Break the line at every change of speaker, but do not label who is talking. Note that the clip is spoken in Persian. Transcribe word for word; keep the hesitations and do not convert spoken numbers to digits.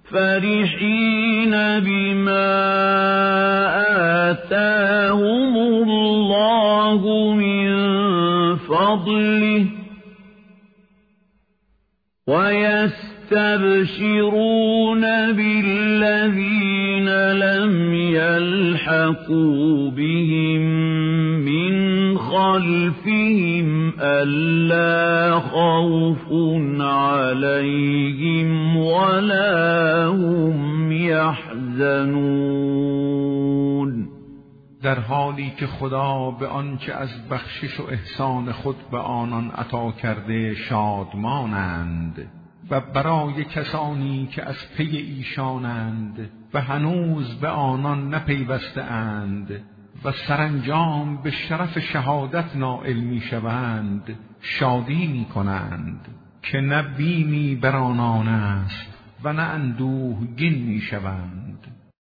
فرحين بما آتاهم الله من فضله ويستبشرون بالذين لم يلحقوا بهم من خلفهم ألا خوف عليهم ولا هم يحزنون.
در حالی که خدا به آنچه از بخشش و احسان خود به آنان عطا کرده شادمانند و برای کسانی که از پی ایشانند و هنوز به آنان نپیوسته اند و سرانجام به شرف شهادت نائل می شوند شادی می کنند که نه بیمی بر آنان است و نه اندوهگین می شوند.